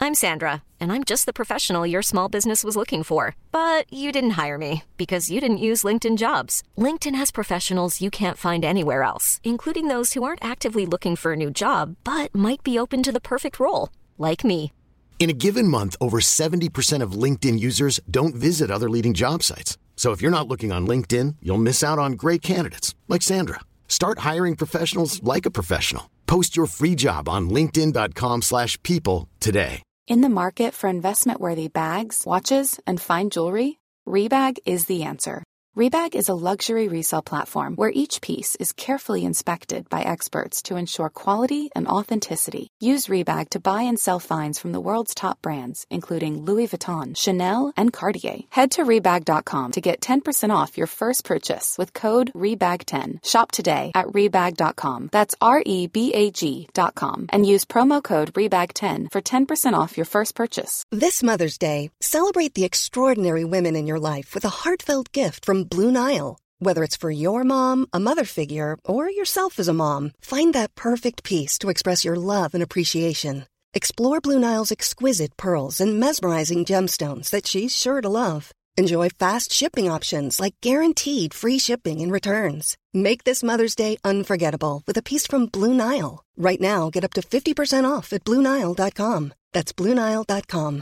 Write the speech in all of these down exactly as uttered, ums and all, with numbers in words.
I'm Sandra, and I'm just the professional your small business was looking for. But you didn't hire me because you didn't use LinkedIn Jobs. LinkedIn has professionals you can't find anywhere else, including those who aren't actively looking for a new job, but might be open to the perfect role, like me. In a given month, over seventy percent of LinkedIn users don't visit other leading job sites. So if you're not looking on LinkedIn, you'll miss out on great candidates like Sandra. Start hiring professionals like a professional. Post your free job on linkedin dot com slash people today. In the market for investment-worthy bags, watches, and fine jewelry, Rebag is the answer. Rebag is a luxury resale platform where each piece is carefully inspected by experts to ensure quality and authenticity. Use Rebag to buy and sell finds from the world's top brands, including Louis Vuitton, Chanel, and Cartier. Head to Rebag dot com to get ten percent off your first purchase with code rebag ten. Shop today at Rebag dot com. That's R E B A G dot com. And use promo code rebag ten for ten percent off your first purchase. This Mother's Day, celebrate the extraordinary women in your life with a heartfelt gift from Blue Nile. Whether it's for your mom, a mother figure, or yourself as a mom, find that perfect piece to express your love and appreciation. Explore Blue Nile's exquisite pearls and mesmerizing gemstones that she's sure to love. Enjoy fast shipping options like guaranteed free shipping and returns. Make this Mother's Day unforgettable with a piece from Blue Nile. Right now, get up to fifty percent off at Blue Nile dot com. That's Blue Nile dot com.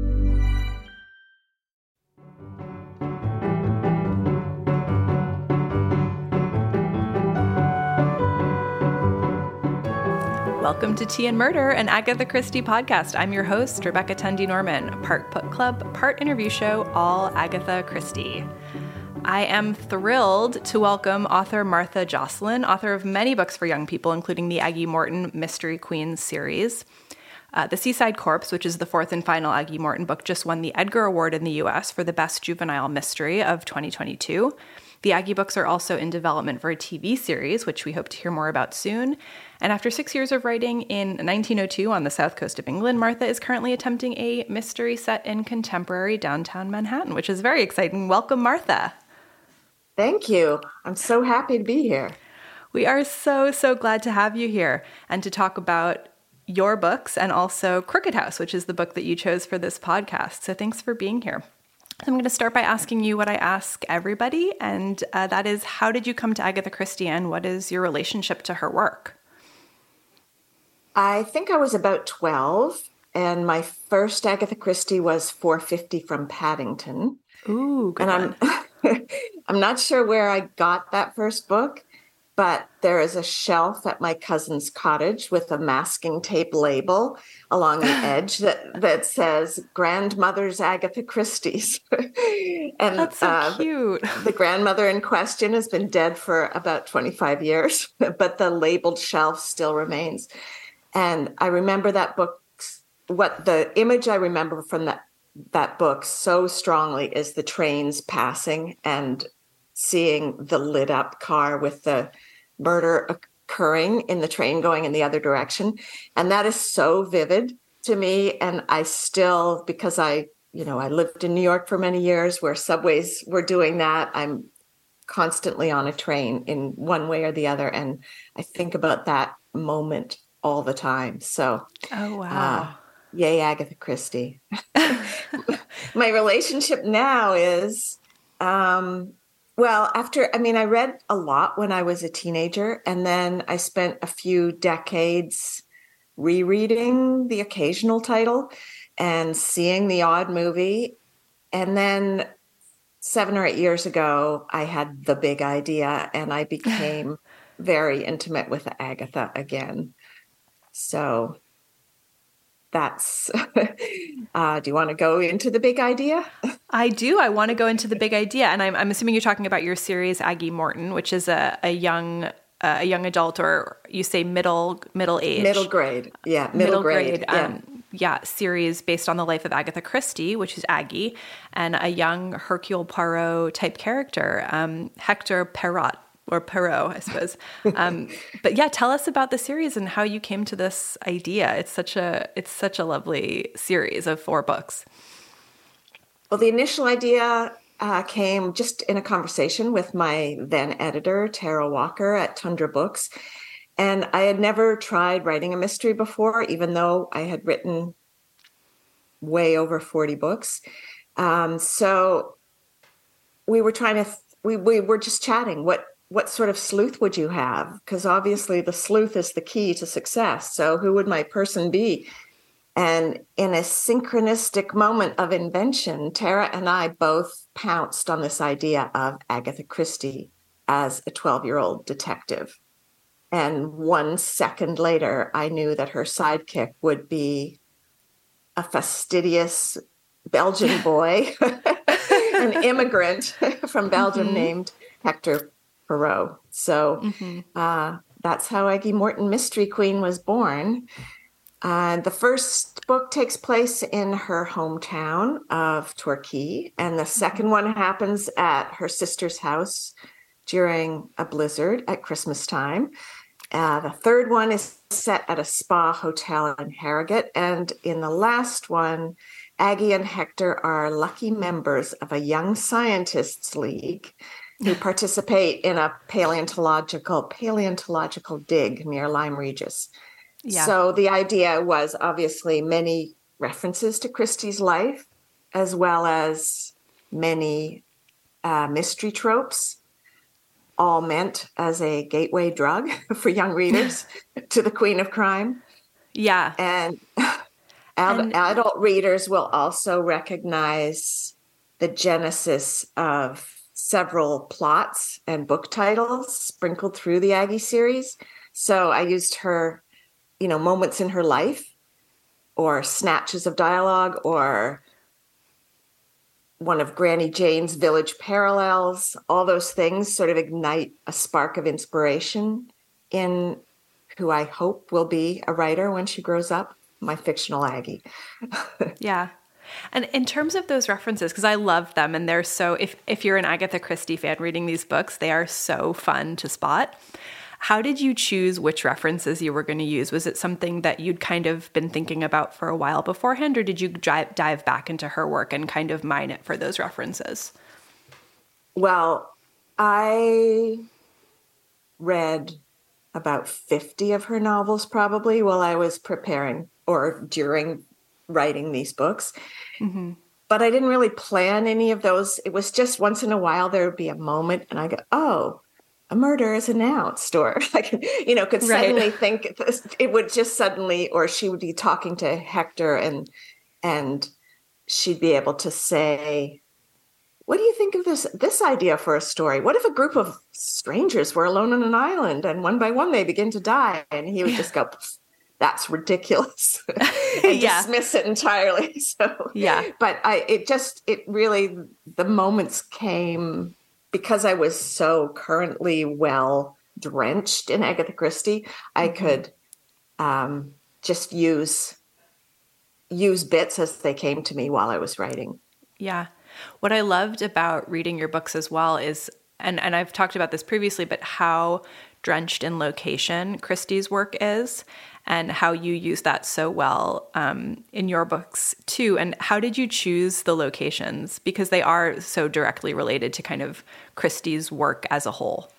Welcome to Tea and Murder, an Agatha Christie podcast. I'm your host, Rebecca Tunde Norman, part book club, part interview show, all Agatha Christie. I am thrilled to welcome author Martha Jocelyn, author of many books for young people, including the Aggie Morton Mystery Queens series. Uh, the Seaside Corpse, which is the fourth and final Aggie Morton book, just won the Edgar Award in the U S for the Best Juvenile Mystery of twenty twenty-two. The Aggie books are also in development for a T V series, which we hope to hear more about soon. And after six years of writing in nineteen oh two on the south coast of England, Martha is currently attempting a mystery set in contemporary downtown Manhattan, which is very exciting. Welcome, Martha. Thank you. I'm so happy to be here. We are so, so glad to have you here and to talk about your books and also Crooked House, which is the book that you chose for this podcast. So thanks for being here. I'm going to start by asking you what I ask everybody, and uh, that is, how did you come to Agatha Christie and what is your relationship to her work? I think I was about twelve, and my first Agatha Christie was four fifty from Paddington. Ooh, good and one. I'm I'm not sure where I got that first book, but there is a shelf at my cousin's cottage with a masking tape label along the edge that, that says Grandmother's Agatha Christie's. And that's so uh, cute. The grandmother in question has been dead for about twenty-five years, but the labeled shelf still remains. And I remember that book, what the image I remember from that, that book so strongly is the trains passing and seeing the lit up car with the murder occurring in the train going in the other direction. And that is so vivid to me. And I still, because I, you know, I lived in New York for many years where subways were doing that. I'm constantly on a train in one way or the other. And I think about that moment all the time. So, oh, wow. Uh, yay, Agatha Christie. My relationship now is, um, well, after, I mean, I read a lot when I was a teenager, and then I spent a few decades rereading the occasional title and seeing the odd movie. And then seven or eight years ago, I had the big idea, and I became very intimate with Agatha again. So that's, uh, do you want to go into the big idea? I do. I want to go into the big idea. And I'm, I'm assuming you're talking about your series, Aggie Morton, which is a, a young uh, a young adult, or you say middle middle age. Middle grade. Yeah, middle, middle grade. grade yeah. Um, yeah, series based on the life of Agatha Christie, which is Aggie, and a young Hercule Poirot type character, um, Hector Perrot. Or Perot, I suppose. Um, but yeah, tell us about the series and how you came to this idea. It's such a it's such a lovely series of four books. Well, the initial idea uh, came just in a conversation with my then editor, Tara Walker at Tundra Books. And I had never tried writing a mystery before, even though I had written way over forty books. Um, so we were trying to, th- we, we were just chatting. What, what sort of sleuth would you have? Because obviously the sleuth is the key to success. So who would my person be? And in a synchronistic moment of invention, Tara and I both pounced on this idea of Agatha Christie as a twelve-year-old detective. And one second later, I knew that her sidekick would be a fastidious Belgian boy, an immigrant from Belgium mm-hmm. named Hector Poirot. So mm-hmm. uh, that's how Aggie Morton Mystery Queen was born. Uh, the first book takes place in her hometown of Torquay, and the second one happens at her sister's house during a blizzard at Christmas time. Uh, the third one is set at a spa hotel in Harrogate. And in the last one, Aggie and Hector are lucky members of a young scientists league who participate in a paleontological paleontological dig near Lyme Regis. Yeah. So the idea was obviously many references to Christie's life, as well as many uh, mystery tropes, all meant as a gateway drug for young readers to the Queen of Crime. Yeah. And, ad- and adult readers will also recognize the genesis of several plots and book titles sprinkled through the Aggie series. So I used her, you know, moments in her life or snatches of dialogue or one of Granny Jane's village parallels. All those things sort of ignite a spark of inspiration in who I hope will be a writer when she grows up, my fictional Aggie. Yeah. And in terms of those references, because I love them and they're so, if, if you're an Agatha Christie fan reading these books, they are so fun to spot. How did you choose which references you were going to use? Was it something that you'd kind of been thinking about for a while beforehand, or did you dive, dive back into her work and kind of mine it for those references? Well, I read about fifty of her novels probably while I was preparing or during writing these books. Mm-hmm. But I didn't really plan any of those. It was just once in a while there would be a moment and I go, oh, a murder is announced, or like, you know, could suddenly right. think this, it would just suddenly, or she would be talking to Hector and, and she'd be able to say, what do you think of this, this idea for a story? What if a group of strangers were alone on an island and one by one they begin to die? And he would yeah. just go, that's ridiculous and yeah. dismiss it entirely. So, yeah, but I, it just, it really, the moments came because I was so currently well drenched in Agatha Christie, I mm-hmm. could um, just use use bits as they came to me while I was writing. Yeah. What I loved about reading your books as well is, and, and I've talked about this previously, but how drenched in location Christie's work is and how you use that so well um, in your books too. And how did you choose the locations? Because they are so directly related to kind of Christie's work as a whole.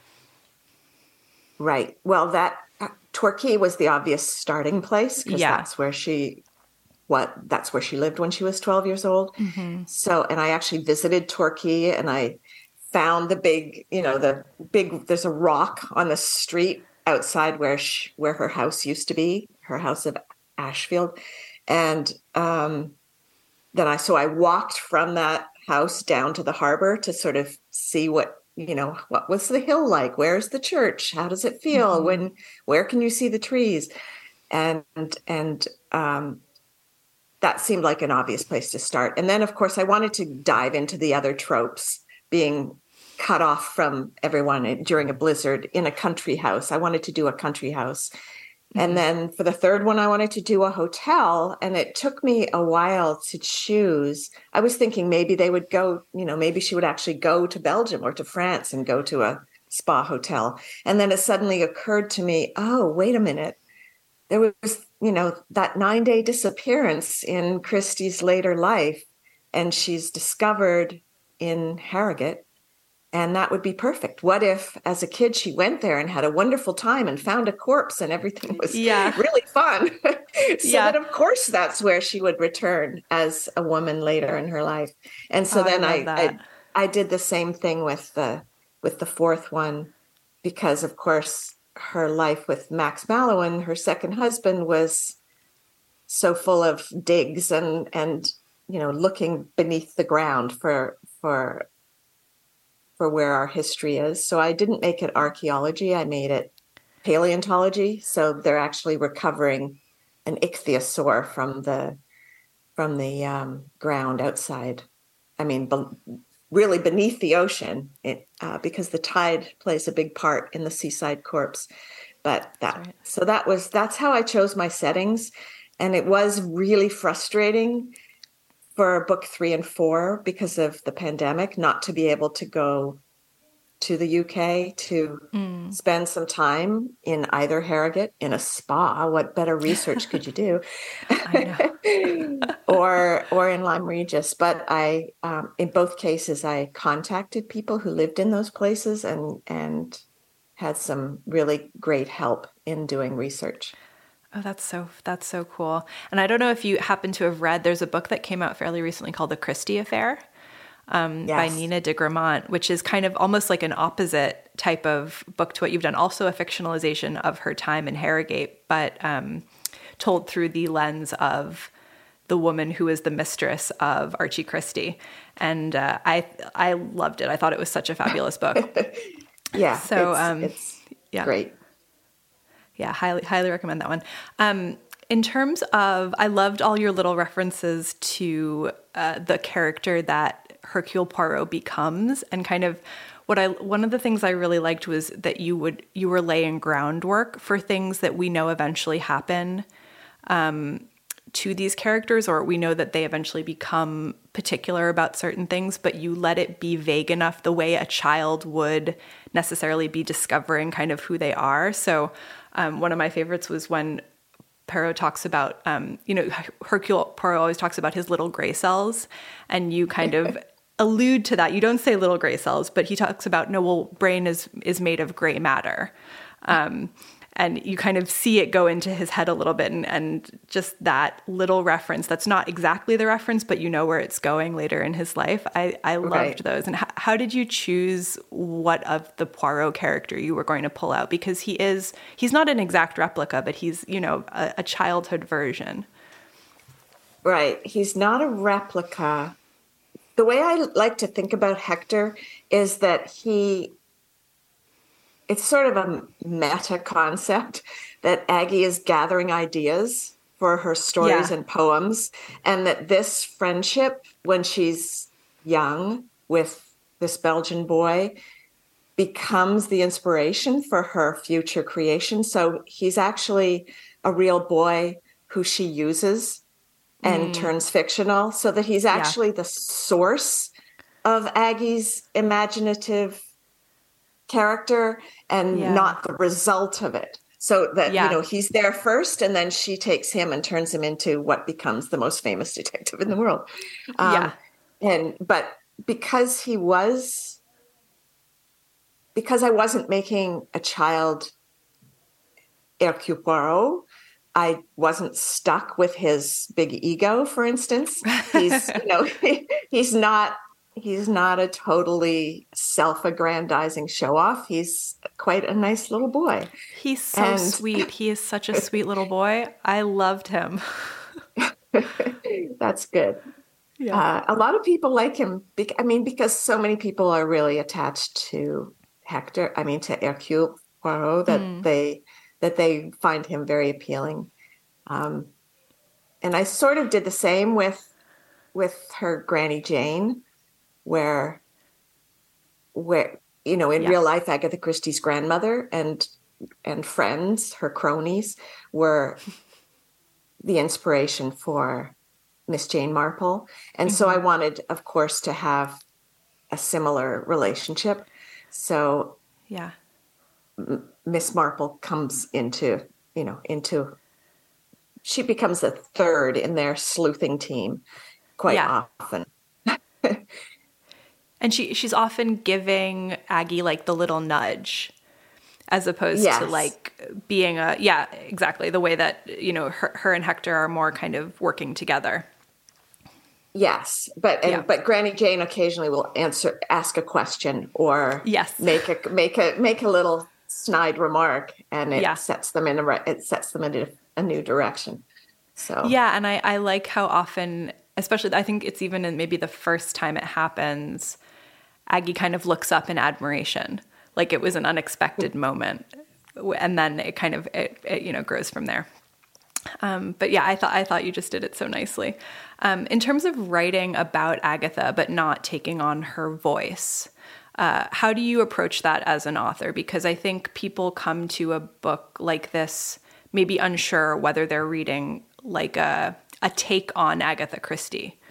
Right. Well, that uh, Torquay was the obvious starting place because yeah. that's where she what that's where she lived when she was twelve years old. Mm-hmm. So, and I actually visited Torquay and I found the big, you know, the big, there's a rock on the street outside where she, where her house used to be, her house of Ashfield. And um, then I, so I walked from that house down to the harbor to sort of see what, you know, what was the hill like? Where's the church? How does it feel? Mm-hmm. When, where can you see the trees? And, and um, that seemed like an obvious place to start. And then of course I wanted to dive into the other tropes, being cut off from everyone during a blizzard in a country house. I wanted to do a country house. Mm-hmm. And then for the third one, I wanted to do a hotel. And it took me a while to choose. I was thinking maybe they would go, you know, maybe she would actually go to Belgium or to France and go to a spa hotel. And then it suddenly occurred to me, oh, wait a minute. There was, you know, that nine day disappearance in Christie's later life. And she's discovered in Harrogate And that would be perfect. What if, as a kid, she went there and had a wonderful time and found a corpse and everything was yeah. really fun? so yeah. that, of course, that's where she would return as a woman later in her life. And so oh, then I, I, I I did the same thing with the with the fourth one, because, of course, her life with Max Mallowan, her second husband, was so full of digs and and you know looking beneath the ground for for. for where our history is. So I didn't make it archaeology. I made it paleontology. So they're actually recovering an ichthyosaur from the from the um, ground outside. I mean, be- really beneath the ocean, it, uh, because the tide plays a big part in the seaside corpse. But that right. so that was that's how I chose my settings, and it was really frustrating for book three and four because of the pandemic, not to be able to go to the U K to mm. spend some time in either Harrogate in a spa. What better research could you do? I know. or or in Lyme Regis. But I, um, in both cases, I contacted people who lived in those places and and had some really great help in doing research. Oh, that's so that's so cool. And I don't know if you happen to have read, there's a book that came out fairly recently called The Christie Affair um, yes. by Nina de Gramont, which is kind of almost like an opposite type of book to what you've done. Also a fictionalization of her time in Harrogate, but um, told through the lens of the woman who is the mistress of Archie Christie. And uh, I I loved it. I thought it was such a fabulous book. yeah, so it's, um, it's yeah. great. Yeah, highly, highly recommend that one. Um, in terms of, I loved all your little references to uh, the character that Hercule Poirot becomes, and kind of what I, one of the things I really liked was that you would, you were laying groundwork for things that we know eventually happen um, to these characters, or we know that they eventually become particular about certain things, but you let it be vague enough the way a child would necessarily be discovering kind of who they are. So Um, one of my favorites was when Poirot talks about, um, you know, Hercule Poirot always talks about his little gray cells, and you kind of allude to that. You don't say little gray cells, but he talks about, no, well, brain is is made of gray matter. Um, and you kind of see it go into his head a little bit, and, and just that little reference, that's not exactly the reference, but you know where it's going later in his life. I, I loved right. those. And h- how did you choose what of the Poirot character you were going to pull out? Because he is, he's not an exact replica, but he's, you know, a, a childhood version. Right. He's not a replica. The way I like to think about Hector is that he, it's sort of a meta concept that Aggie is gathering ideas for her stories yeah. and poems, and that this friendship, when she's young with this Belgian boy, becomes the inspiration for her future creation. So he's actually a real boy who she uses and mm. turns fictional, so that he's actually yeah. the source of Aggie's imaginative character and yeah. not the result of it. So that, yeah. you know, he's there first, and then she takes him and turns him into what becomes the most famous detective in the world. Um, yeah. And, but because he was, because I wasn't making a child Hercule Poirot, I wasn't stuck with his big ego, for instance. He's, you know, he, he's not, He's not a totally self-aggrandizing show-off. He's quite a nice little boy. He's so and, sweet. He is such a sweet little boy. I loved him. That's good. Yeah. Uh, a lot of people like him. Be- I mean, because so many people are really attached to Hector. I mean, to Hercule Poirot, that mm. they that they find him very appealing. Um, and I sort of did the same with with her Granny Jane. Where, where you know, in yeah. real life, Agatha Christie's grandmother and and friends, her cronies, were the inspiration for Miss Jane Marple. And mm-hmm. so I wanted, of course, to have a similar relationship. So yeah, M- Miss Marple comes into, you know, into, she becomes a third in their sleuthing team quite yeah. often. And she she's often giving Aggie like the little nudge, as opposed yes. to like being a, yeah, exactly. The way that, you know, her, her and Hector are more kind of working together. Yes. But, and, yeah. but Granny Jane occasionally will answer, ask a question or yes. make a, make a, make a little snide remark, and it yeah. sets them in a, it sets them in a, a new direction. So, yeah. And I, I like how often, especially, I think it's even in maybe the first time it happens, Aggie kind of looks up in admiration. Like it was an unexpected moment, and then it kind of it, it you know grows from there. Um, but yeah, I thought I thought you just did it so nicely. Um, in terms of writing about Agatha, but not taking on her voice, uh, how do you approach that as an author? Because I think people come to a book like this maybe unsure whether they're reading like a a take on Agatha Christie.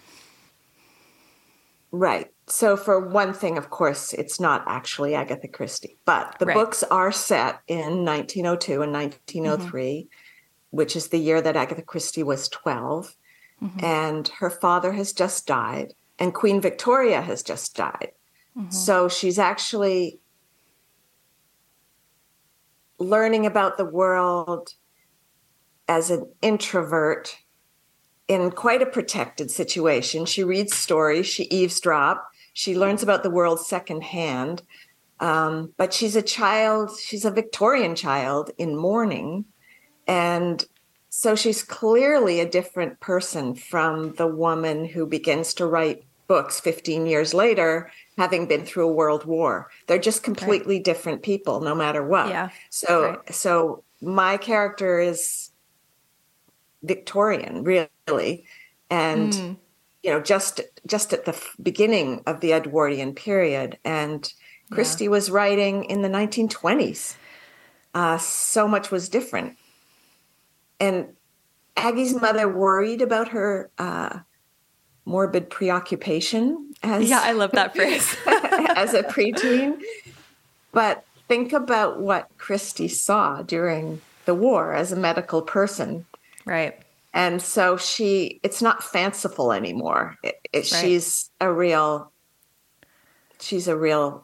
Right. So for one thing, of course, it's not actually Agatha Christie, but the right. books are set in nineteen oh two and nineteen oh three, mm-hmm. which is the year that Agatha Christie was twelve. Mm-hmm. And her father has just died, and Queen Victoria has just died. Mm-hmm. So she's actually learning about the world as an introvert in quite a protected situation. She reads stories, she eavesdrops, she learns about the world secondhand. Um, but she's a child, she's a Victorian child in mourning. And so she's clearly a different person from the woman who begins to write books fifteen years later, having been through a world war. They're just completely right. different people, no matter what. Yeah. So, right. so my character is Victorian, really. And, mm. you know, just, just at the f- beginning of the Edwardian period. And Christie yeah. was writing in the nineteen twenties. Uh, so much was different. And Aggie's mother worried about her uh, morbid preoccupation. As, yeah, I love that phrase. as a preteen. But think about what Christie saw during the war as a medical person. Right. And so she, it's not fanciful anymore. It, it, right. She's a real, she's a real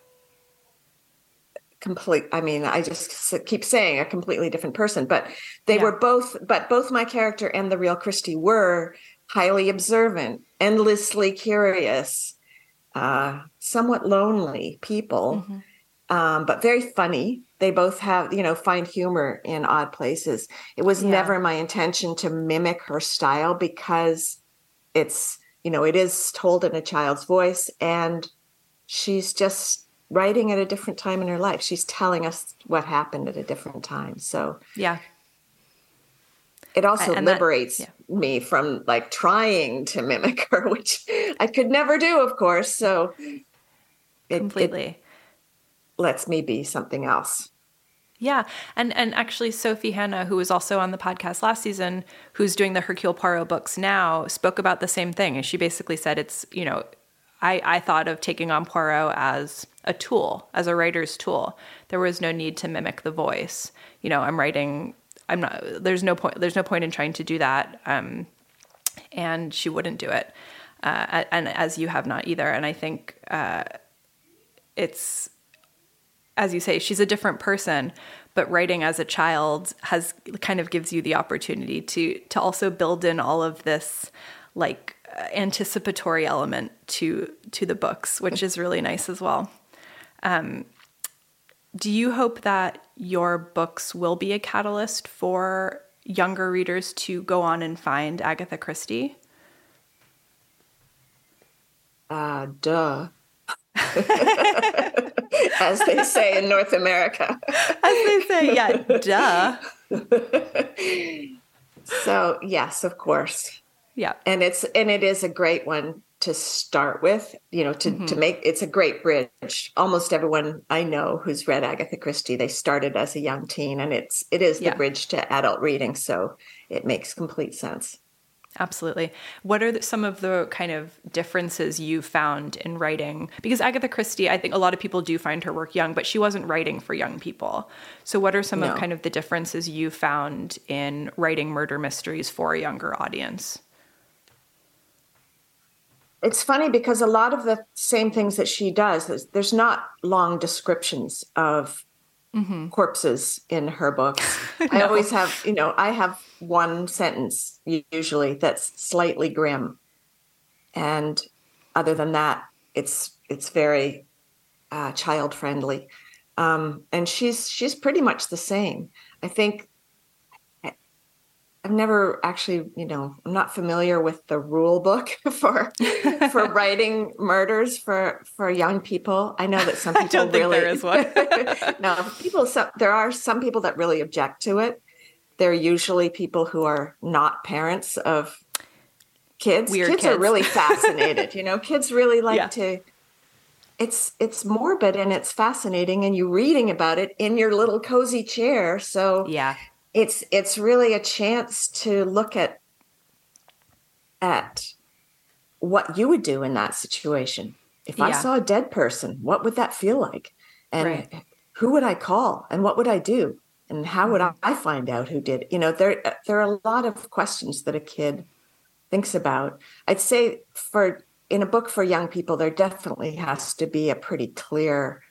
complete, I mean, I just keep saying a completely different person, but they yeah. were both, but both my character and the real Christie were highly observant, endlessly curious, uh, somewhat lonely people, mm-hmm. um, but very funny. They both have, you know, find humor in odd places. It was yeah. never my intention to mimic her style because it's, you know, it is told in a child's voice, and she's just writing at a different time in her life. She's telling us what happened at a different time. So yeah, it also and liberates that, yeah. me from like trying to mimic her, which I could never do, of course. So it, completely it lets me be something else. Yeah. And and actually Sophie Hannah, who was also on the podcast last season, who's doing the Hercule Poirot books now, spoke about the same thing. And she basically said it's, you know, I, I thought of taking on Poirot as a tool, as a writer's tool. There was no need to mimic the voice. You know, I'm writing, I'm not, there's no point, there's no point in trying to do that. Um, and she wouldn't do it. Uh, and as you have not either. And I think uh, it's, as you say, she's a different person, but writing as a child has kind of gives you the opportunity to, to also build in all of this, like, anticipatory element to to the books, which is really nice as well. Um, do you hope that your books will be a catalyst for younger readers to go on and find Agatha Christie? Uh, duh. As they say in North America. As they say, yeah, duh. So, yes, of course. Yeah. And it's and it is a great one to start with, you know, to, mm-hmm. to make, it's a great bridge. Almost everyone I know who's read Agatha Christie, they started as a young teen, and it's it is the yeah. bridge to adult reading. So it makes complete sense. Absolutely. What are the, some of the kind of differences you found in writing? Because Agatha Christie, I think a lot of people do find her work young, but she wasn't writing for young people. So what are some no. of kind of the differences you found in writing murder mysteries for a younger audience? It's funny because a lot of the same things that she does, there's, there's not long descriptions of mm-hmm. corpses in her books. no. I always have, you know, I have one sentence usually that's slightly grim. And other than that, it's it's very uh, child friendly. Um, and she's she's pretty much the same. I think I've never actually, you know, I'm not familiar with the rule book for for writing murders for for young people. I know that some people I don't think really there is one. no, people. So, there are some people that really object to it. They're usually people who are not parents of kids. Weird kids, kids are really fascinated. You know, kids really like yeah. to. It's it's morbid and it's fascinating, and you're reading about it in your little cozy chair. So yeah. It's it's really a chance to look at at what you would do in that situation. If yeah. I saw a dead person, what would that feel like? And right. who would I call? And what would I do? And how would I find out who did? You know, there there are a lot of questions that a kid thinks about. I'd say for in a book for young people, there definitely has to be a pretty clear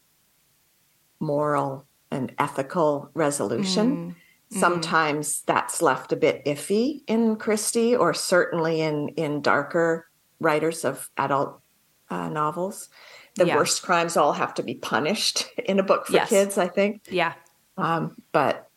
moral and ethical resolution. Mm. Sometimes mm. that's left a bit iffy in Christie, or certainly in, in darker writers of adult uh, novels. The yeah. worst crimes all have to be punished in a book for yes. kids, I think. Yeah. Um, but.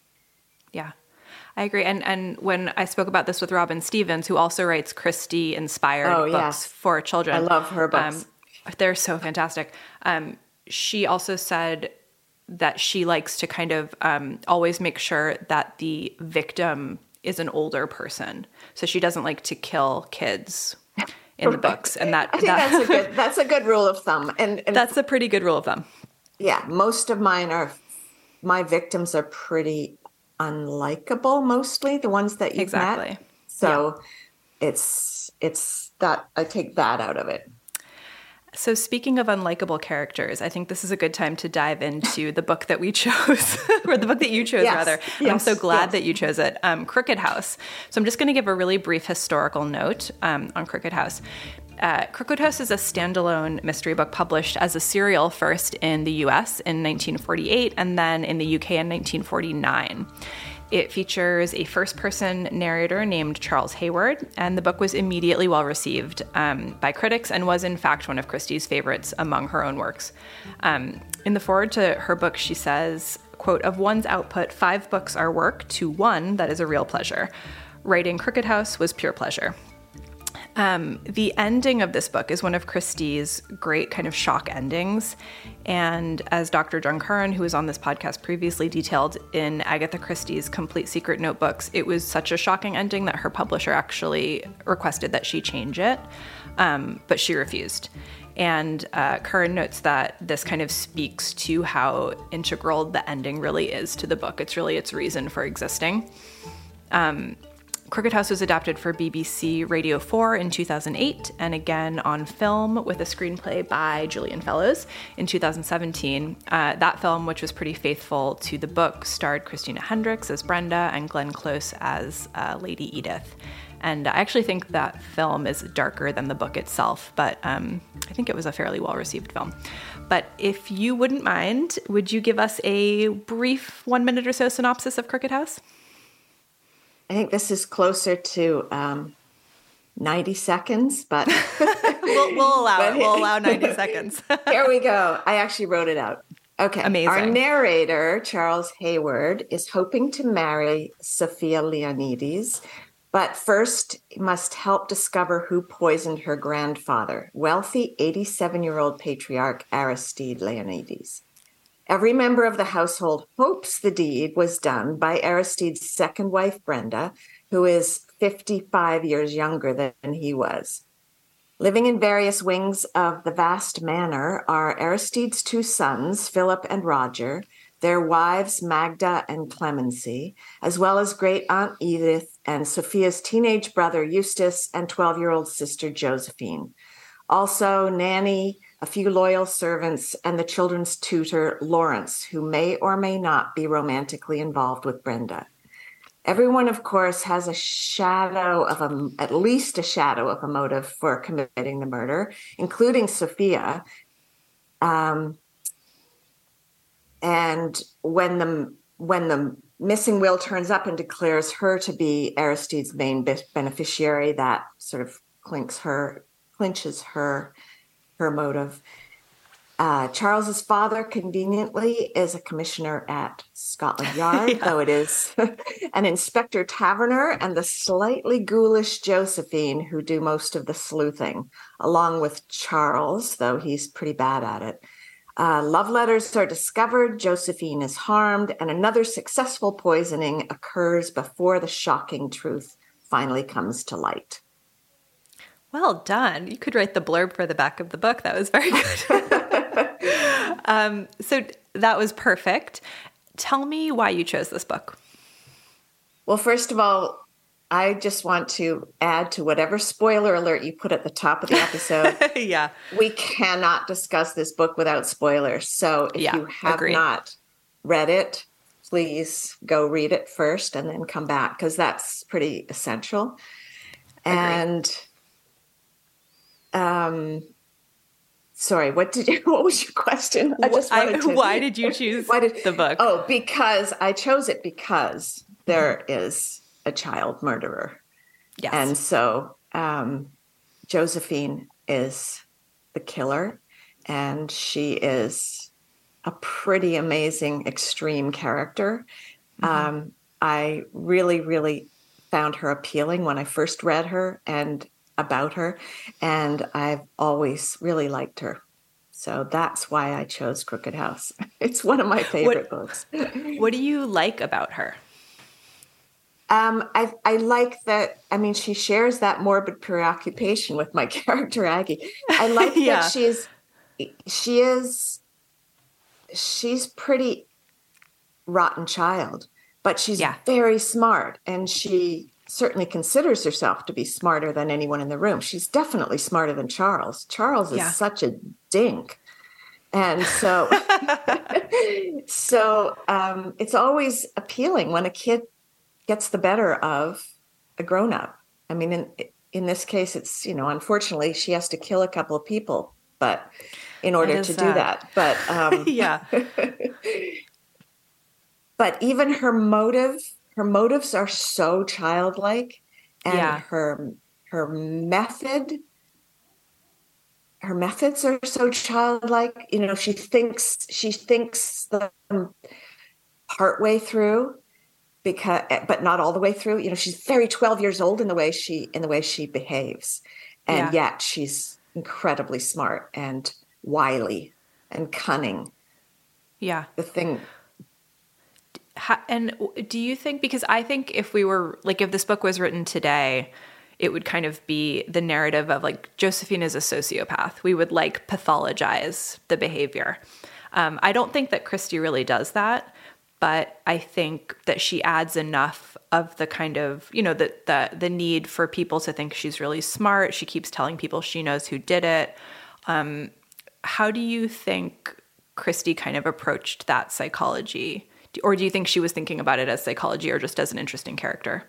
Yeah, I agree. And and when I spoke about this with Robin Stevens, who also writes Christie-inspired oh, books yes. for children. I love her books. Um, they're so fantastic. Um, she also said that she likes to kind of um, always make sure that the victim is an older person. So she doesn't like to kill kids in the books. And that, I think that, that's, a good, that's a good rule of thumb. And, and that's a pretty good rule of thumb. Yeah. Most of mine are, my victims are pretty unlikable, mostly the ones that you've exactly. met. So yeah. it's, it's that, I take that out of it. So speaking of unlikable characters, I think this is a good time to dive into the book that we chose, or the book that you chose, yes, rather. Yes, and I'm so glad yes. that you chose it, um, Crooked House. So I'm just going to give a really brief historical note um, on Crooked House. Uh, Crooked House is a standalone mystery book published as a serial first in the U S in nineteen forty-eight and then in the U K in nineteen forty-nine. It features a first-person narrator named Charles Hayward, and the book was immediately well-received um, by critics and was, in fact, one of Christie's favorites among her own works. Um, in the foreword to her book, she says, quote, "Of one's output, five books are work, to one that is a real pleasure. Writing Crooked House was pure pleasure." Um, the ending of this book is one of Christie's great kind of shock endings. And as Doctor John Curran, who was on this podcast previously, detailed in Agatha Christie's Complete Secret Notebooks, it was such a shocking ending that her publisher actually requested that she change it, um, but she refused. And uh, Curran notes that this kind of speaks to how integral the ending really is to the book. It's really its reason for existing. Um, Crooked House was adapted for B B C Radio four in two thousand eight, and again on film with a screenplay by Julian Fellows in two thousand seventeen. Uh, that film, which was pretty faithful to the book, starred Christina Hendricks as Brenda and Glenn Close as uh, Lady Edith. And I actually think that film is darker than the book itself, but um, I think it was a fairly well-received film. But if you wouldn't mind, would you give us a brief one minute or so synopsis of Crooked House? I think this is closer to um, ninety seconds, but we'll, we'll allow but, it. We'll allow ninety seconds. Here we go. I actually wrote it out. Okay. Amazing. Our narrator, Charles Hayward, is hoping to marry Sophia Leonides, but first must help discover who poisoned her grandfather, wealthy eighty-seven-year-old patriarch Aristide Leonides. Every member of the household hopes the deed was done by Aristide's second wife, Brenda, who is fifty-five years younger than he was. Living in various wings of the vast manor are Aristide's two sons, Philip and Roger, their wives, Magda and Clemency, as well as great-aunt Edith and Sophia's teenage brother, Eustace, and twelve-year-old sister, Josephine. Also, Nanny, a few loyal servants, and the children's tutor, Lawrence, who may or may not be romantically involved with Brenda. Everyone, of course, has a shadow of a, at least a shadow of a motive for committing the murder, including Sophia. Um, and when the when the missing will turns up and declares her to be Aristide's main beneficiary, that sort of clinks her, clinches her, her motive. Uh, Charles's father, conveniently, is a commissioner at Scotland Yard, yeah. though it is an Inspector Taverner and the slightly ghoulish Josephine who do most of the sleuthing, along with Charles, though he's pretty bad at it. Uh, love letters are discovered, Josephine is harmed, and another successful poisoning occurs before the shocking truth finally comes to light. Well done. You could write the blurb for the back of the book. That was very good. um, so that was perfect. Tell me why you chose this book. Well, first of all, I just want to add to whatever spoiler alert you put at the top of the episode. yeah. We cannot discuss this book without spoilers. So if yeah, you have agreed. not read it, please go read it first and then come back, because that's pretty essential. Agreed. And um, sorry, what did you, what was your question? I just wanted I, to. Why did you choose why did, the book? Oh, because I chose it because there is a child murderer. Yes. And so um, Josephine is the killer, and she is a pretty amazing, extreme character. Mm-hmm. Um, I really, really found her appealing when I first read her and about her, and I've always really liked her. So that's why I chose Crooked House. It's one of my favorite what, books. What do you like about her? Um, I I like that. I mean, she shares that morbid preoccupation with my character Aggie. I like yeah. that she's she is she's pretty rotten child, but she's yeah. very smart, and she certainly considers herself to be smarter than anyone in the room. She's definitely smarter than Charles. Charles is yeah. such a dink, and so so um, it's always appealing when a kid gets the better of a grown-up. I mean, in in this case, it's, you know, unfortunately, she has to kill a couple of people, but in order to do that. But um, yeah. But even her motive, her motives are so childlike, and yeah. her her method, her methods are so childlike. You know, she thinks she thinks them partway through. Because, but not all the way through. You know, she's very twelve years old in the way she in the way she behaves, and yeah. yet she's incredibly smart and wily and cunning. Yeah, the thing. How, and do you think? Because I think if we were like, if this book was written today, it would kind of be the narrative of like Josephine is a sociopath. We would like pathologize the behavior. Um, I don't think that Christie really does that. But I think that she adds enough of the kind of, you know, the, the the need for people to think she's really smart. She keeps telling people she knows who did it. Um, how do you think Christie kind of approached that psychology? Or do you think she was thinking about it as psychology or just as an interesting character?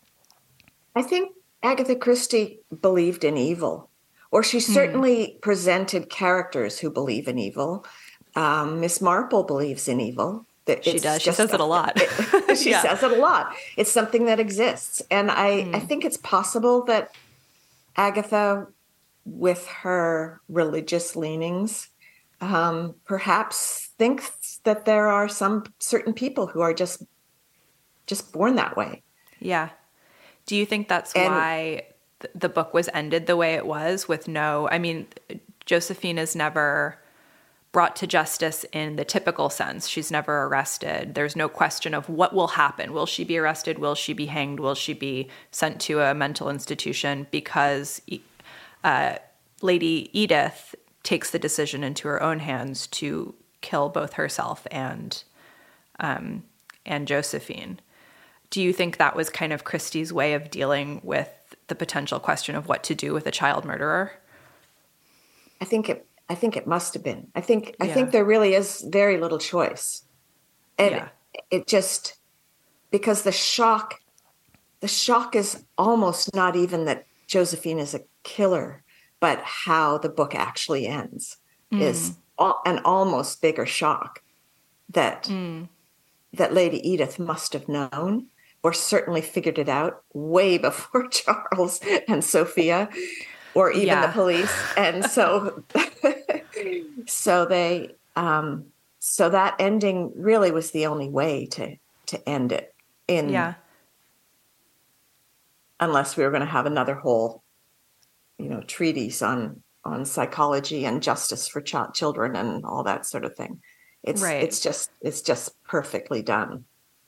I think Agatha Christie believed in evil, or she certainly mm. presented characters who believe in evil. Um, Miss Marple believes in evil. She does. She says it a lot. It, she yeah. says it a lot. It's something that exists. And I, mm. I think it's possible that Agatha, with her religious leanings, um, perhaps thinks that there are some certain people who are just just born that way. Yeah. Do you think that's and, why th- the book was ended the way it was, with no, I mean, Josephine is never brought to justice in the typical sense. She's never arrested. There's no question of what will happen. Will she be arrested? Will she be hanged? Will she be sent to a mental institution? Because uh, Lady Edith takes the decision into her own hands to kill both herself and um, and Josephine. Do you think that was kind of Christie's way of dealing with the potential question of what to do with a child murderer? I think it I think it must have been. I think I yeah. think there really is very little choice. And yeah. it just, because the shock the shock is almost not even that Josephine is a killer, but how the book actually ends mm. is al- an almost bigger shock that mm. that Lady Edith must have known, or certainly figured it out way before Charles and Sophia, or even yeah. the police. And so, so they, um, so that ending really was the only way to to end it. In yeah. unless we were going to have another whole, you know, treatise on on psychology and justice for ch- children and all that sort of thing. It's right. it's just it's just perfectly done.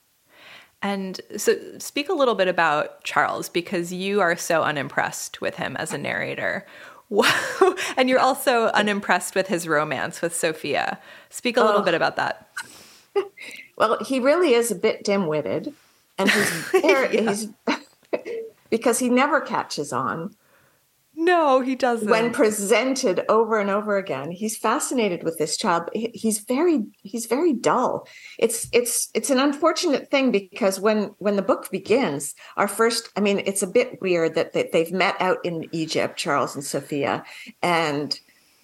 And so speak a little bit about Charles, because you are so unimpressed with him as a narrator. And you're also unimpressed with his romance with Sophia. Speak a little oh. bit about that. Well, he really is a bit dim-witted, and he's, very, yeah. he's because he never catches on. No, he doesn't. When presented over and over again, he's fascinated with this child. He's very, he's very dull. It's, it's, it's an unfortunate thing, because when, when the book begins, our first, I mean, it's a bit weird that they, they've met out in Egypt, Charles and Sophia, and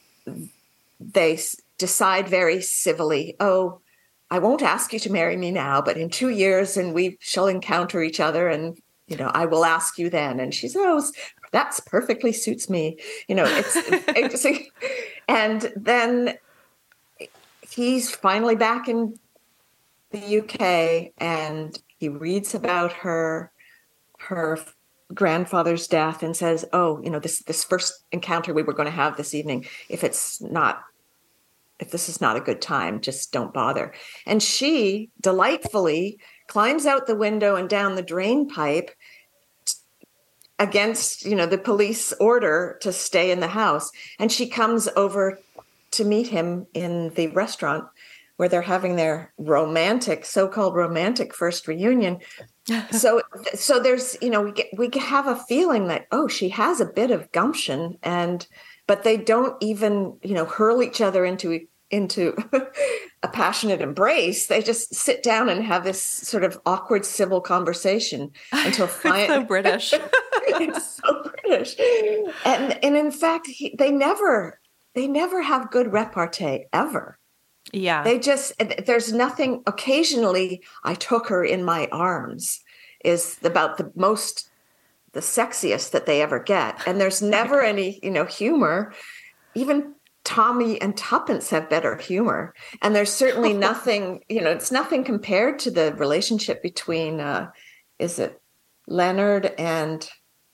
they decide very civilly, oh, I won't ask you to marry me now, but in two years and we shall encounter each other, and, you know, I will ask you then. And she says, oh, that's perfectly suits me. You know, it's, it's and then he's finally back in the U K, and he reads about her, her grandfather's death, and says, oh, you know, this, this first encounter we were going to have this evening, if it's not, if this is not a good time, just don't bother. And she delightfully climbs out the window and down the drain pipe against, you know, the police order to stay in the house. And she comes over to meet him in the restaurant where they're having their romantic, so-called romantic first reunion. So, so there's, you know, we get, we have a feeling that, oh, she has a bit of gumption, and, but they don't even, you know, hurl each other into, into a passionate embrace. They just sit down and have this sort of awkward civil conversation until finally. It's so British. It's so British. And, and in fact, he, they never, they never have good repartee ever. Yeah. They just, there's nothing. Occasionally, I took her in my arms is about the most, the sexiest that they ever get. And there's never any, you know, humor. Even Tommy and Tuppence have better humor. And there's certainly nothing, you know, it's nothing compared to the relationship between, uh, is it Leonard and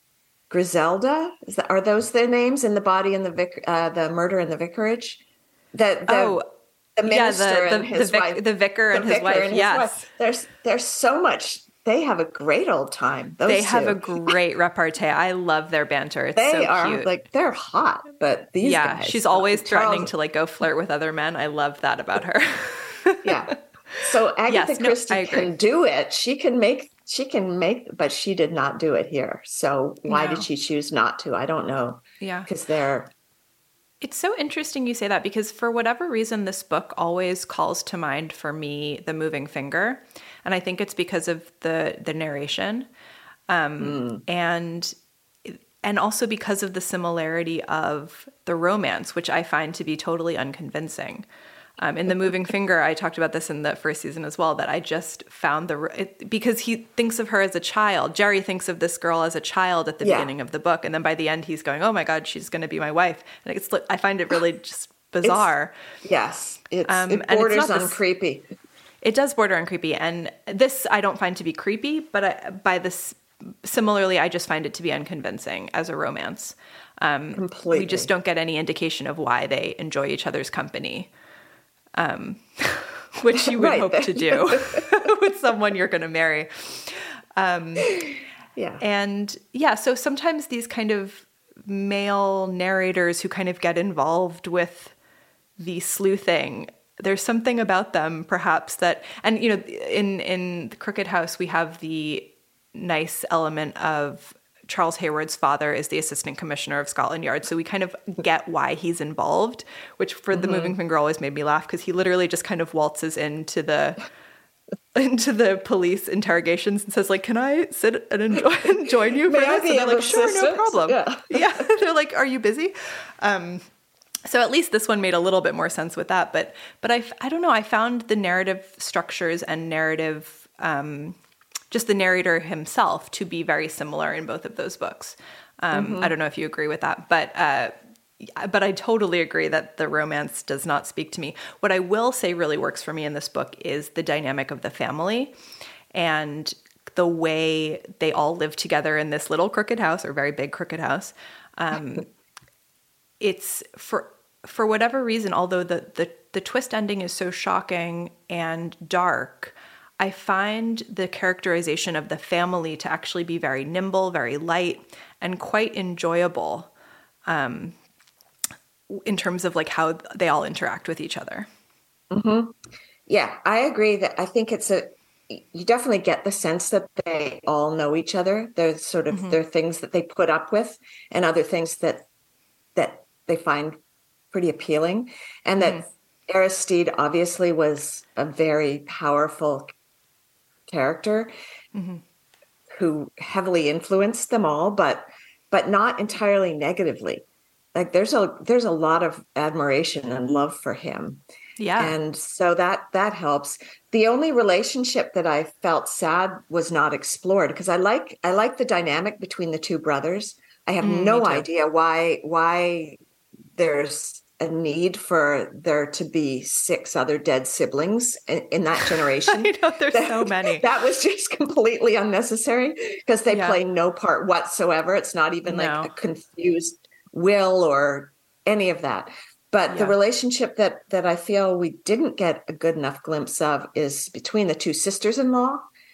Griselda? Is that, are those their names in The Body and the Vic, uh, the Murder in the Vicarage? The, the, oh, the minister yeah, the, the, and his the vic, wife. The vicar and the his vicar wife, and his yes. wife. There's, there's so much. They have a great old time. Those they two. have a great repartee. I love their banter. It's they so are cute. Like, they're hot, but these yeah, guys. she's always Charles, threatening to like go flirt with other men. I love that about her. Yeah. So Agatha yes, Christie no, can do it. She can make, she can make, but she did not do it here. So why no. did she choose not to? I don't know. Yeah. Because they're. It's so interesting you say that, because for whatever reason, this book always calls to mind for me The Moving Finger. And I think it's because of the the narration. Um, mm. and and also because of the similarity of the romance, which I find to be totally unconvincing. Um, in The Moving Finger, I talked about this in the first season as well, that I just found the, it, because he thinks of her as a child. Jerry thinks of this girl as a child at the yeah. beginning of the book. And then by the end, he's going, oh my God, she's going to be my wife. And it's, I find it really just bizarre. It's, yes. It's, um, it borders on this, creepy. It does border on creepy. And this I don't find to be creepy, but I, by this, similarly, I just find it to be unconvincing as a romance. Um, Completely. We just don't get any indication of why they enjoy each other's company. Um, which you would right. hope to do with someone you're going to marry. Um, yeah. And yeah, so sometimes these kind of male narrators who kind of get involved with the sleuthing, there's something about them perhaps that, and you know, in, in the Crooked House, we have the nice element of Charles Hayward's father is the assistant commissioner of Scotland Yard. So we kind of get why he's involved, which for mm-hmm. The Moving Finger always made me laugh, because he literally just kind of waltzes into the into the police interrogations and says like, can I sit and enjoy, and join you for May I this? be And they're of like, sure, no assistance? problem. Yeah. Yeah. They're like, are you busy? Um, so at least this one made a little bit more sense with that. But, but I, I don't know, I found the narrative structures and narrative, um, just the narrator himself to be very similar in both of those books. Um, mm-hmm. I don't know if you agree with that, but, uh, But I totally agree that the romance does not speak to me. What I will say really works for me in this book is the dynamic of the family and the way they all live together in this little crooked house, or very big crooked house. Um, it's for for whatever reason, although the, the the twist ending is so shocking and dark, I find the characterization of the family to actually be very nimble, very light, and quite enjoyable. Um, in terms of like how they all interact with each other. Mm-hmm. Yeah, I agree that I think it's a, you definitely get the sense that they all know each other. There's sort of, mm-hmm. there are things that they put up with and other things that, that they find pretty appealing. And that mm-hmm. Aristide obviously was a very powerful character mm-hmm. who heavily influenced them all, but, but not entirely negatively. Like there's a there's a lot of admiration and love for him. Yeah. And so that that helps. The only relationship that I felt sad was not explored because I like I like the dynamic between the two brothers. I have mm, no idea why why there's a need for there to be six other dead siblings in, in that generation. I know there's that, so many. That was just completely unnecessary because they yeah. play no part whatsoever. It's not even no. like a confused will or any of that. But yeah. the relationship that that I feel we didn't get a good enough glimpse of is between the two sisters-in-law,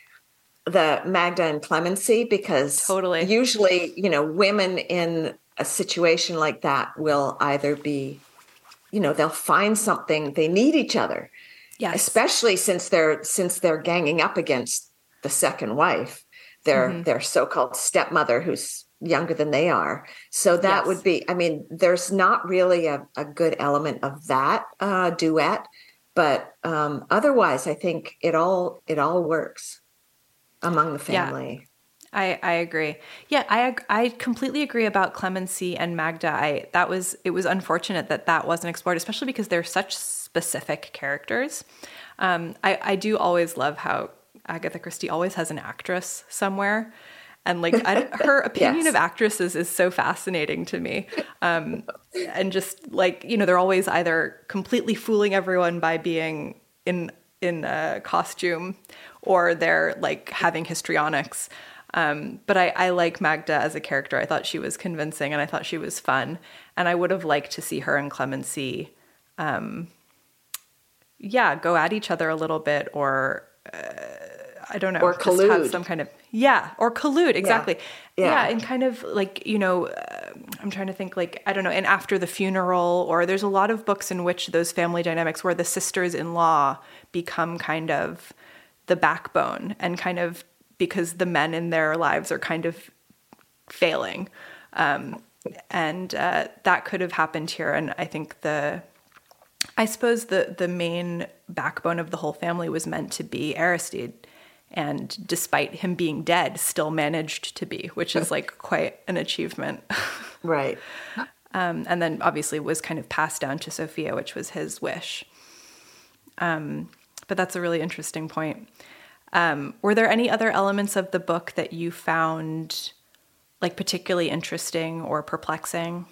the Magda and Clemency, because totally. usually, you know, women in a situation like that will either be, you know, they'll find something, they need each other. Yes. Especially since they're since they're ganging up against the second wife, their mm-hmm. their so-called stepmother who's younger than they are. So that yes. would be, I mean, there's not really a, a good element of that uh, duet, but um, otherwise I think it all, it all works among the family. Yeah, I, I agree. Yeah, I, I completely agree about Clemency and Magda. I, that was, it was unfortunate that that wasn't explored, especially because they're such specific characters. Um, I, I do always love how Agatha Christie always has an actress somewhere. And like I, her opinion yes. of actresses is so fascinating to me. Um, and just like, you know, they're always either completely fooling everyone by being in in a costume or they're like having histrionics. Um, but I, I like Magda as a character. I thought she was convincing and I thought she was fun. And I would have liked to see her and Clemency, um, yeah, go at each other a little bit or... Uh, I don't know, or just collude. have some kind of, yeah, or collude, exactly. Yeah, yeah. yeah and kind of like, you know, uh, I'm trying to think like, I don't know, and After the Funeral, or there's a lot of books in which those family dynamics where the sisters-in-law become kind of the backbone and kind of because the men in their lives are kind of failing. Um, and uh, that could have happened here. And I think the... I suppose the, the main backbone of the whole family was meant to be Aristide. And despite him being dead, still managed to be, which is like quite an achievement. Right. Um, and then obviously was kind of passed down to Sophia, which was his wish. Um, but that's a really interesting point. Um, were there any other elements of the book that you found like particularly interesting or perplexing?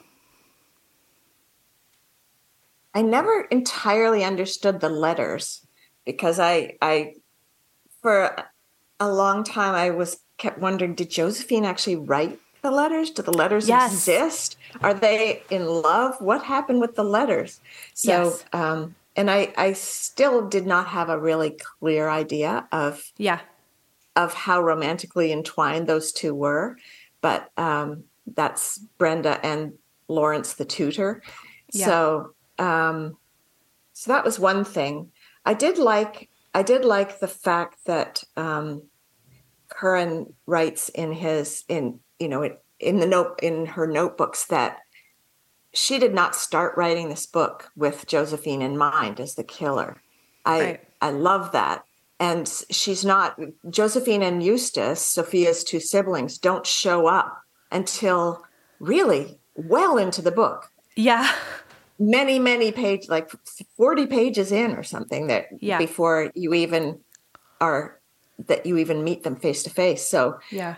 I never entirely understood the letters because I, I, for a long time, I was kept wondering, did Josephine actually write the letters? Do the letters yes. exist? Are they in love? What happened with the letters? So, yes. um, and I, I still did not have a really clear idea of, yeah. of how romantically entwined those two were. But um, that's Brenda and Lawrence, the tutor. Yeah. So, Um, so that was one thing. I did like, I did like the fact that, um, Curran writes in his, in, you know, in, in the note, in her notebooks that she did not start writing this book with Josephine in mind as the killer. I, right. I love that. and she's not, Josephine and Eustace, Sophia's two siblings, don't show up until really well into the book. Yeah. Many, many pages, like forty pages in or something, that yeah. before you even are, that you even meet them face to face. So yeah.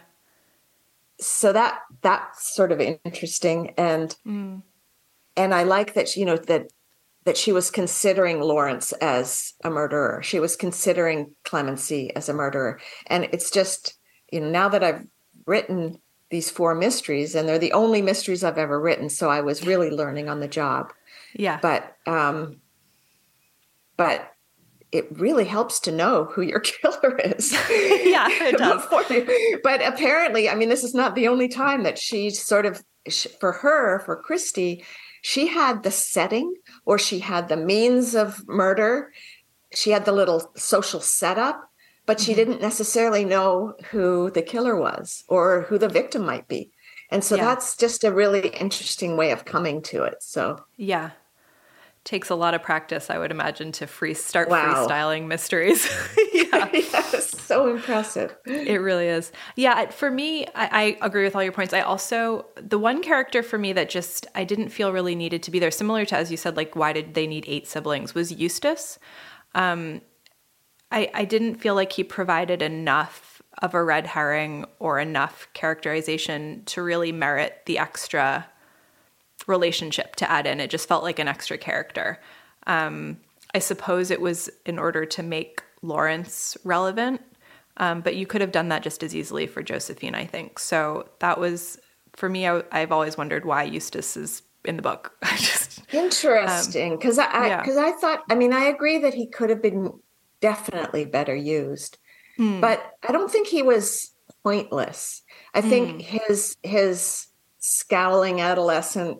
So that, that's sort of interesting. And, mm. and I like that, you know, that, that she was considering Lawrence as a murderer. She was considering Clemency as a murderer. And it's just, you know, now that I've written these four mysteries, and they're the only mysteries I've ever written, so I was really learning on the job. Yeah. But, um, but it really helps to know who your killer is. Yeah, it does. But apparently, I mean, this is not the only time that she sort of, for her, for Christie, she had the setting, or she had the means of murder. She had the little social setup, but she mm-hmm. didn't necessarily know who the killer was or who the victim might be. And so yeah. that's just a really interesting way of coming to it. So yeah. Takes a lot of practice, I would imagine, to free start wow. freestyling mysteries. yeah. Yes, so impressive. It really is. Yeah, for me, I, I agree with all your points. I also, the one character for me that just, I didn't feel really needed to be there, similar to, as you said, like, why did they need eight siblings, was Eustace. Um, I, I didn't feel like he provided enough of a red herring or enough characterization to really merit the extra relationship to add in. It just felt like an extra character. Um, I suppose it was in order to make Lawrence relevant, um, but you could have done that just as easily for Josephine, I think. So that was, for me, I, I've always wondered why Eustace is in the book. I just Interesting, because um, I because I, yeah. I thought, I mean, I agree that he could have been definitely better used, mm. but I don't think he was pointless. I mm. think his his scowling adolescent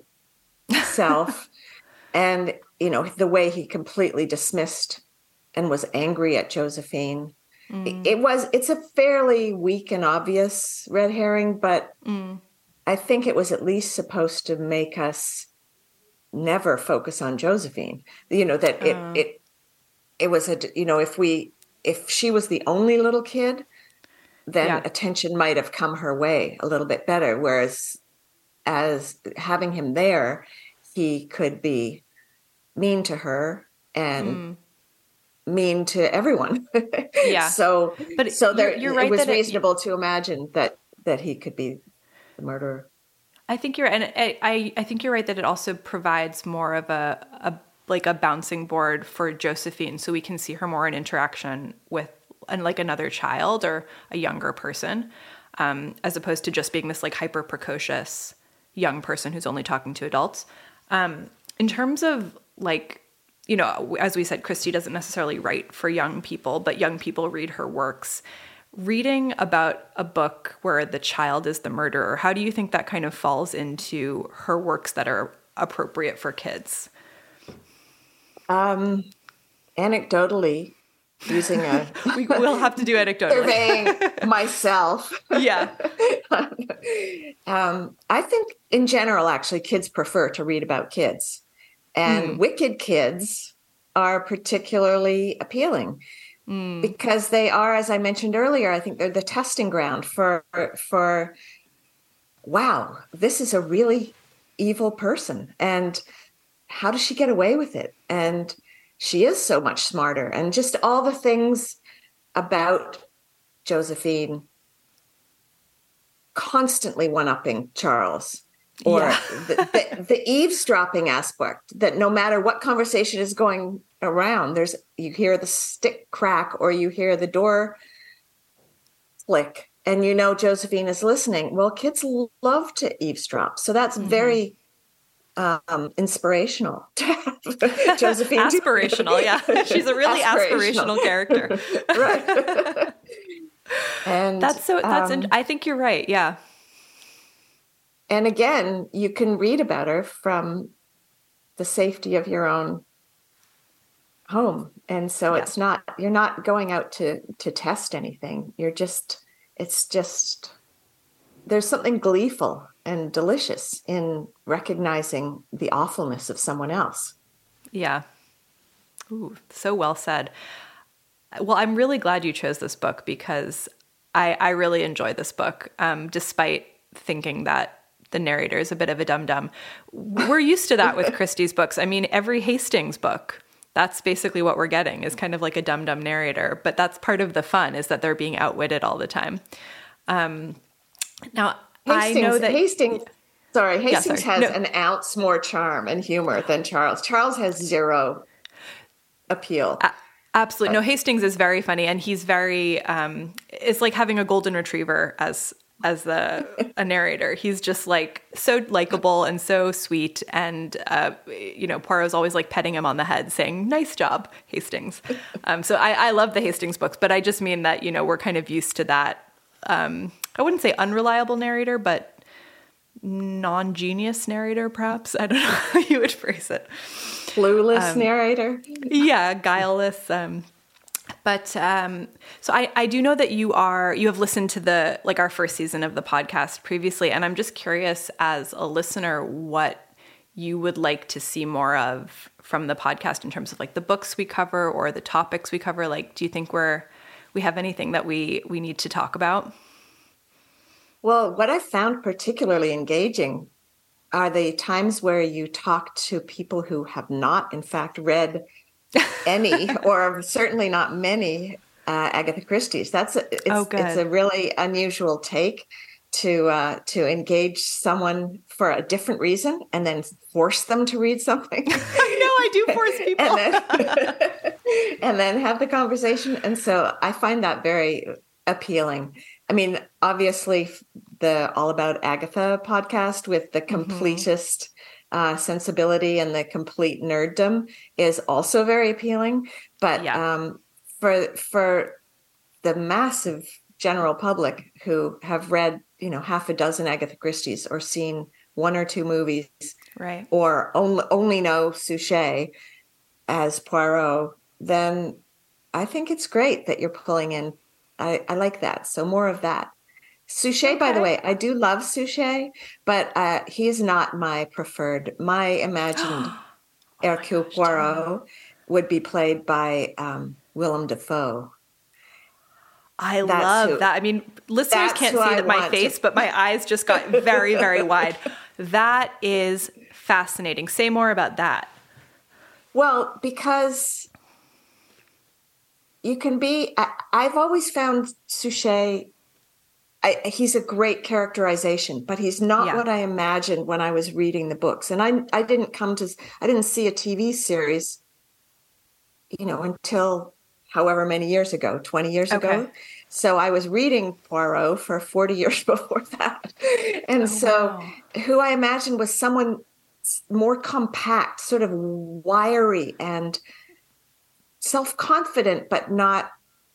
self and, you know, the way he completely dismissed and was angry at Josephine. Mm. It, it was, it's a fairly weak and obvious red herring, but mm. I think it was at least supposed to make us never focus on Josephine. You know, that it, uh. it, it was a, you know, if we, if she was the only little kid, then yeah. attention might have come her way a little bit better. Whereas as having him there, he could be mean to her and mm. mean to everyone. Yeah. So, but so there, you're, you're right, it was that reasonable it, to imagine that, that he could be the murderer. I think you're, and I, I, I think you're right that it also provides more of a, a, like a bouncing board for Josephine. So we can see her more in interaction with and like another child or a younger person, um, as opposed to just being this like hyper precocious young person who's only talking to adults. Um, in terms of like, you know, as we said, Christie doesn't necessarily write for young people, but young people read her works. Reading about a book where the child is the murderer, how do you think that kind of falls into her works that are appropriate for kids? Um, anecdotally, using a... we will have to do anecdotally. Surveying myself. Yeah. um, I think in general, actually, kids prefer to read about kids. And mm. wicked kids are particularly appealing mm. because they are, as I mentioned earlier, I think they're the testing ground for, for, wow, this is a really evil person. And how does she get away with it? And she is so much smarter. And just all the things about Josephine constantly one-upping Charles. Or yeah. the, the, the eavesdropping aspect, that no matter what conversation is going around, there's you hear the stick crack or you hear the door click and you know Josephine is listening. Well, kids love to eavesdrop. So that's mm-hmm. very um, inspirational to have Josephine. Aspirational, yeah. She's a really aspirational, aspirational character. Right. And that's so, that's, um, I think you're right, yeah. And again, you can read about her from the safety of your own home. And so yeah. it's not, you're not going out to, to test anything. You're just, it's just, there's something gleeful and delicious in recognizing the awfulness of someone else. Yeah. Ooh, so well said. well, I'm really glad you chose this book because I, I really enjoy this book, um, despite thinking that the narrator is a bit of a dum-dum. We're used to that with Christie's books. I mean, every Hastings book, that's basically what we're getting, is kind of like a dum-dum narrator. But that's part of the fun, is that they're being outwitted all the time. Um, now, Hastings, I know that... Hastings, sorry, Hastings yeah, sorry. has no. an ounce more charm and humor than Charles. Charles has zero appeal. Uh, Absolutely. No, Hastings is very funny, and he's very, um, it's like having a golden retriever as as the a narrator. He's just like so likable and so sweet, and, uh, you know, Poirot's always like petting him on the head saying, nice job, Hastings. Um, so I, I love the Hastings books, but I just mean that, you know, we're kind of used to that, um, I wouldn't say unreliable narrator, but non-genius narrator, perhaps. I don't know how you would phrase it. Clueless um, narrator. Yeah, guileless. Um, but um, so I, I do know that you are you have listened to the like our first season of the podcast previously, and I'm just curious as a listener what you would like to see more of from the podcast in terms of like the books we cover or the topics we cover. Like, do you think we're we have anything that we we need to talk about? Well, what I found particularly engaging are the times where you talk to people who have not, in fact, read any or certainly not many uh, Agatha Christie's. That's a, it's, oh, good. It's a really unusual take to uh, to engage someone for a different reason and then force them to read something. I know, I do force people. and, then, and then have the conversation. And so I find that very appealing. I mean, obviously, the All About Agatha podcast with the completist mm-hmm. uh, sensibility and the complete nerddom is also very appealing. But yeah. um, for for the massive general public who have read, you know, half a dozen Agatha Christie's or seen one or two movies, right, or only only know Suchet as Poirot, then I think it's great that you're pulling in. I, I like that. So more of that. Suchet, okay. By the way, I do love Suchet, but uh, he's not my preferred. My imagined oh Hercule my Poirot would be played by um, Willem Dafoe. I That's love who, that. I mean, listeners can't see that my face, to... but my eyes just got very, very wide. That is fascinating. Say more about that. Well, because you can be, I, I've always found Suchet, I, he's a great characterization, but he's not yeah. what I imagined when I was reading the books. And I, I didn't come to, I didn't see a T V series, you know, until however many years ago, twenty years okay. ago. So I was reading Poirot for forty years before that. And oh, so wow. who I imagined was someone more compact, sort of wiry and self-confident, but not,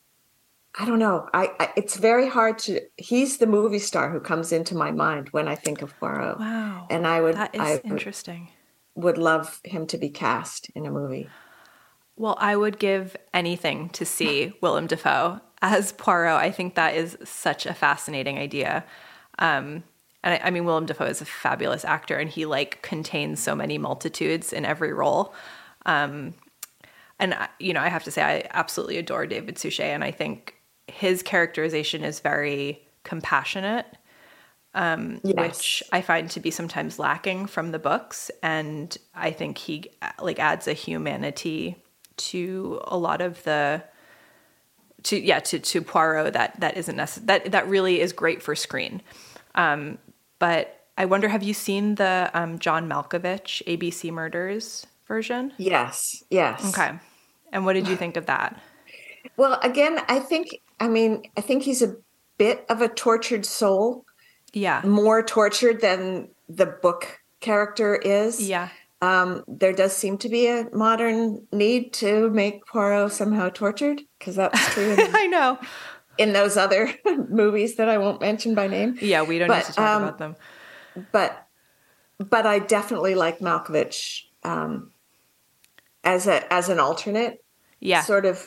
I don't know. I, I it's very hard to, he's the movie star who comes into my mind when I think of Poirot. Wow. And I would, that is I interesting. would love him to be cast in a movie. Well, I would give anything to see Willem Dafoe as Poirot. I think that is such a fascinating idea. Um, and I, I mean, Willem Dafoe is a fabulous actor, and he like contains so many multitudes in every role. Um, and, you know, I have to say, I absolutely adore David Suchet, and I think his characterization is very compassionate, um, yes. which I find to be sometimes lacking from the books. And I think he like adds a humanity to a lot of the, to yeah, to, to Poirot that that isn't necessary, that that really is great for screen. Um, but I wonder, have you seen the um, John Malkovich A B C Murders version? Yes, yes. Okay. And what did you think of that? Well, again, I think, I mean, I think he's a bit of a tortured soul. Yeah. More tortured than the book character is. Yeah. Um, there does seem to be a modern need to make Poirot somehow tortured, because that's true. In, I know. In those other movies that I won't mention by name. Yeah, we don't but, need to talk um, about them. But, but I definitely like Malkovich um, as a as an alternate. Yeah. Sort of.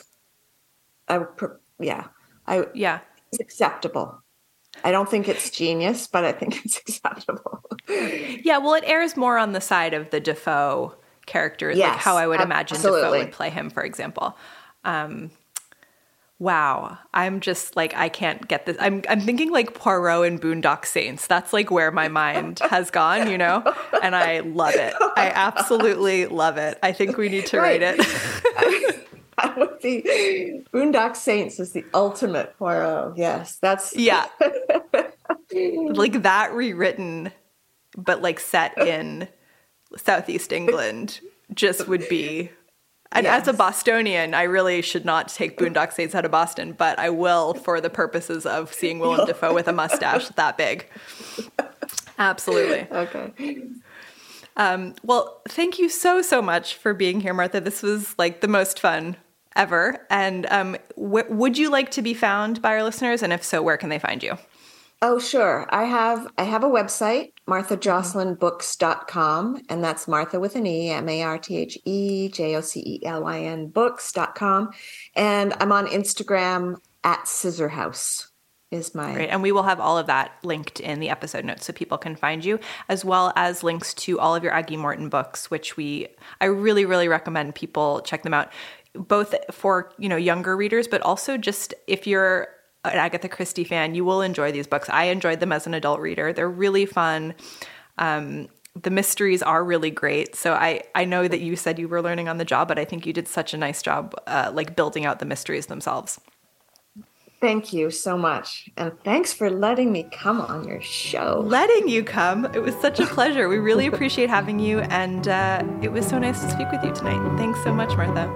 I would, yeah. I yeah. It's acceptable. I don't think it's genius, but I think it's acceptable. Yeah, well, it airs more on the side of the Dafoe characters, yes, like how I would imagine absolutely. Dafoe would play him, for example. Um, Wow. I'm just like, I can't get this. I'm I'm thinking like Poirot and Boondock Saints. That's like where my mind has gone, you know? And I love it. I absolutely love it. I think we need to Right. write it. That would be Boondock Saints is the ultimate Poirot. Yes, that's Yeah. Like that rewritten, but like set in Southeast England just would be... And Yes. as a Bostonian, I really should not take Boondock Saints out of Boston, but I will for the purposes of seeing Willem Dafoe with a mustache that big. Absolutely. Okay. Um, well, thank you so, so much for being here, Martha. This was like the most fun ever. And um, w- would you like to be found by our listeners? And if so, where can they find you? Oh, sure. I have I have a website, martha jocelyn books dot com, and that's Martha with an E, M A R T H E J O C E L Y N books dot com. And I'm on Instagram at Scissor House is my... Great. And we will have all of that linked in the episode notes so people can find you, as well as links to all of your Aggie Morton books, which we, I really, really recommend people check them out, both for, you know, younger readers, but also just if you're an Agatha Christie fan, you will enjoy these books. I enjoyed them as an adult reader. They're really fun. Um, the mysteries are really great. So I, I know that you said you were learning on the job, but I think you did such a nice job uh, like building out the mysteries themselves. Thank you so much. And thanks for letting me come on your show. Letting you come. It was such a pleasure. We really appreciate having you. And uh, it was so nice to speak with you tonight. Thanks so much, Martha.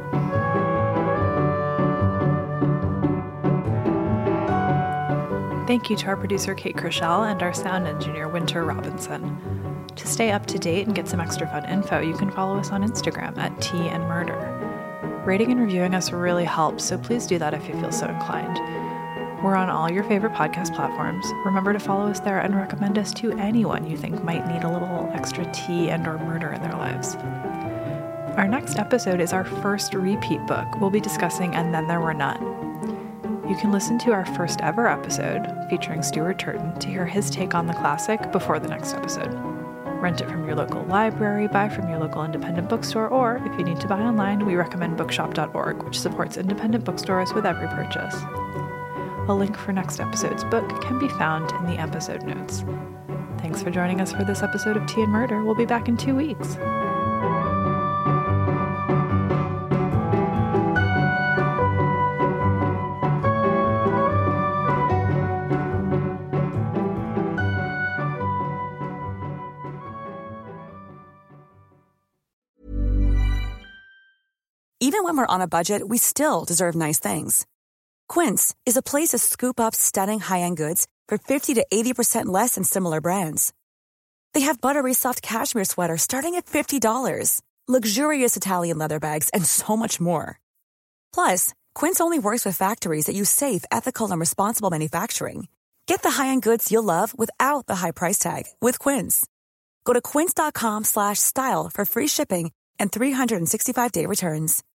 Thank you to our producer, Kate Krischel, and our sound engineer, Winter Robinson. To stay up to date and get some extra fun info, you can follow us on Instagram at Tea and Murder. Rating and reviewing us really helps, so please do that if you feel so inclined. We're on all your favorite podcast platforms. Remember to follow us there and recommend us to anyone you think might need a little extra tea and or murder in their lives. Our next episode is our first repeat book. We'll be discussing And Then There Were None. You can listen to our first ever episode featuring Stuart Turton to hear his take on the classic before the next episode. Rent it from your local library, buy from your local independent bookstore, or if you need to buy online, we recommend bookshop dot org, which supports independent bookstores with every purchase. A link for next episode's book can be found in the episode notes. Thanks for joining us for this episode of Tea and Murder. We'll be back in two weeks. Even when we're on a budget, we still deserve nice things. Quince is a place to scoop up stunning high-end goods for fifty to eighty percent less than similar brands. They have buttery soft cashmere sweaters starting at fifty dollars, luxurious Italian leather bags, and so much more. Plus, Quince only works with factories that use safe, ethical, and responsible manufacturing. Get the high-end goods you'll love without the high price tag with Quince. Go to quince dot com slash style for free shipping and three sixty-five day returns.